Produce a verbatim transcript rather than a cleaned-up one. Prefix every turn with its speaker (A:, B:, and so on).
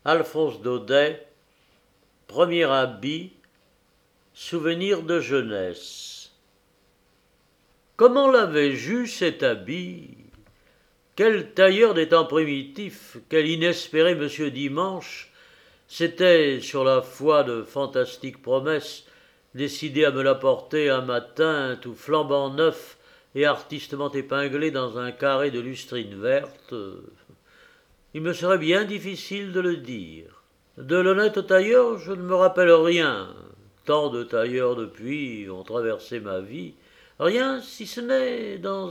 A: Alphonse Daudet, premier habit, souvenir de jeunesse. Comment l'avais-je eu cet habit? Quel tailleur des temps primitifs, quel inespéré monsieur Dimanche s'était, sur la foi de fantastiques promesses, décidé à me l'apporter un matin tout flambant neuf et artistement épinglé dans un carré de lustrine verte? Il me serait bien difficile de le dire. De l'honnête tailleur, je ne me rappelle rien. Tant de tailleurs depuis ont traversé ma vie. Rien, si ce n'est dans